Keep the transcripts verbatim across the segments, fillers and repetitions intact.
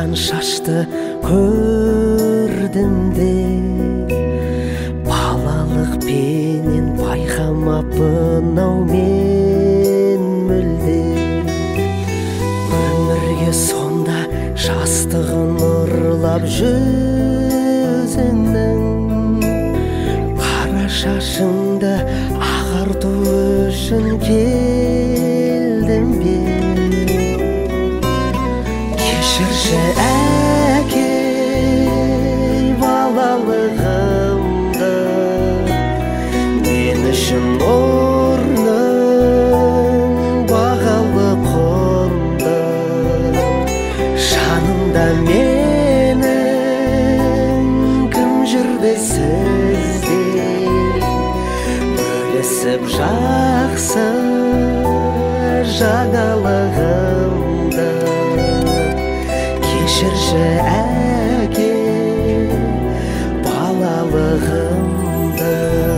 Қашан шашты көрдім де, балалық пенен байқамаппын-ау мен мүлде. Өмірге сонда жастығын ұрлап жүзіңнің, қара шашыңды ағарту үшін келдім бе. Кешірші әке балалығымды, мен үшін орның бағалы құнды. Жанымда менің кім жүрді сіздей, бөлісіп жақсы жаңалығымды. Кешірші әке балалығымды.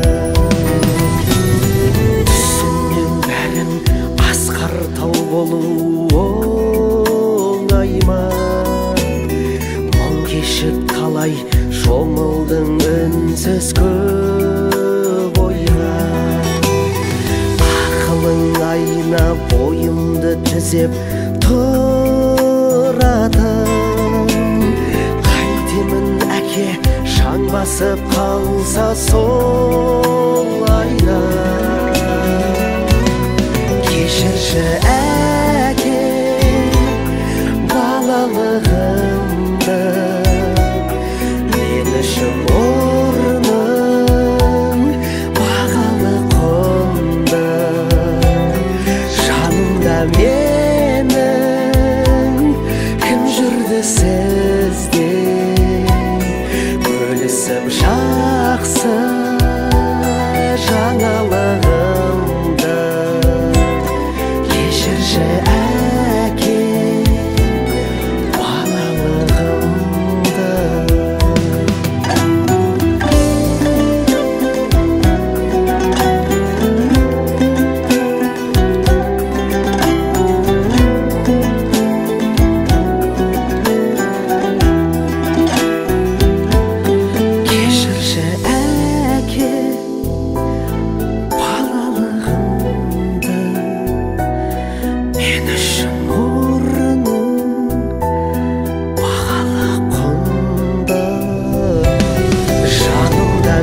Түсімнен бәрін асқар тау болу оңай ма? Мың кешіп талай шомылдың үнсіз көп ойға. Ақылың айна бойымды түзеп тұратым. Қайтемін әке шаң басып қалса сол айна. Кешірші әке балалығымды, мен үшін орның бағалы құнды. Жанымда менің кім жүрді сіздей, бөлісіп жақсы жаңалығымды. Кешірші әке балалығымды. Кешірші әке балалығымды, мен үшін орның бағалы құнды. Жанымда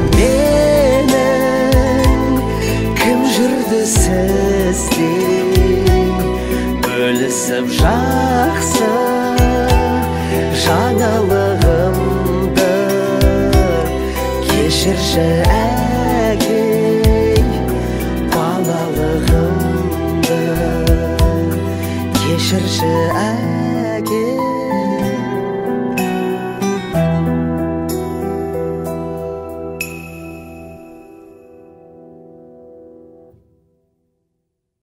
менің кім жүрді сіздей, бөлісіп жақсы жаңалығымды. Кешірші әке балалығымды. Кешірші әке